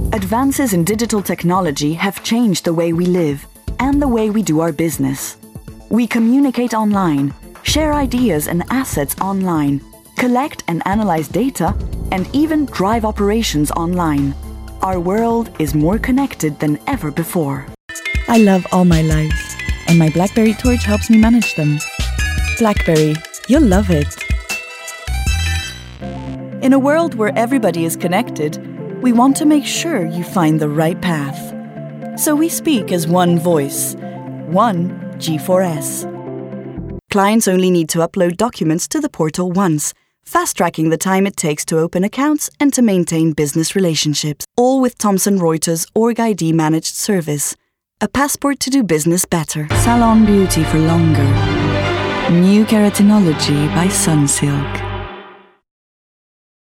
Advances in digital technology have changed the way we live and the way we do our business. We communicate online, share ideas and assets online, collect and analyze data, and even drive operations online. Our world is more connected than ever before. I love all my lives, and my BlackBerry Torch helps me manage them. BlackBerry, you'll love it. In a world where everybody is connected, we want to make sure you find the right path. So we speak as one voice, one G4S. Clients only need to upload documents to the portal once, fast-tracking the time it takes to open accounts and to maintain business relationships, all with Thomson Reuters Org ID managed service. A passport to do business better. Salon beauty for longer. New Keratinology by Sunsilk.